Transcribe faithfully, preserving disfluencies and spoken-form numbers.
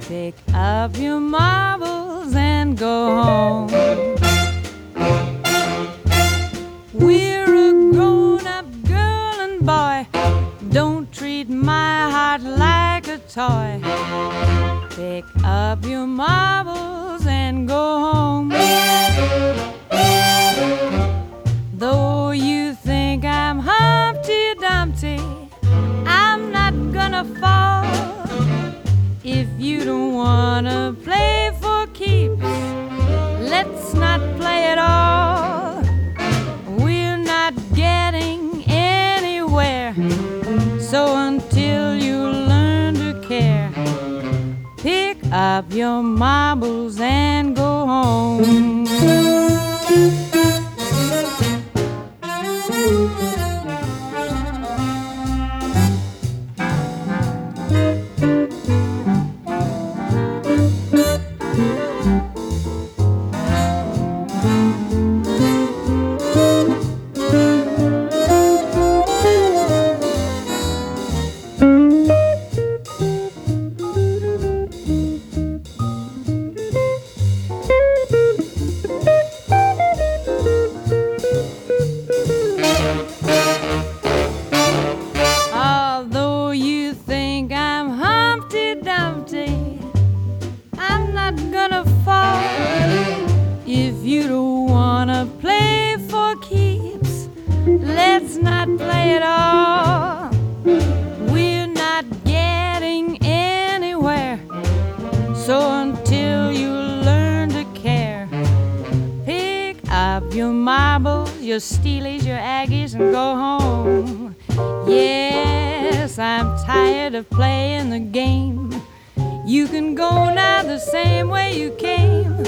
Pick up your marbles and go home. We're a grown-up girl and boy. Don't treat my heart like a toy. Pick up your marbles and go home. Though you think I'm Humpty Dumpty, I'm not gonna fall. If you don't wanna play for keeps, let's not play at all. We're not getting anywhere, so until you learn to care, pick up your marbles and go home. Let's not play at all. We're not getting anywhere, so until you learn to care, pick up your marbles, your steelies, your aggies, and go home. Yes, I'm tired of playing the game. You can go now the same way you came.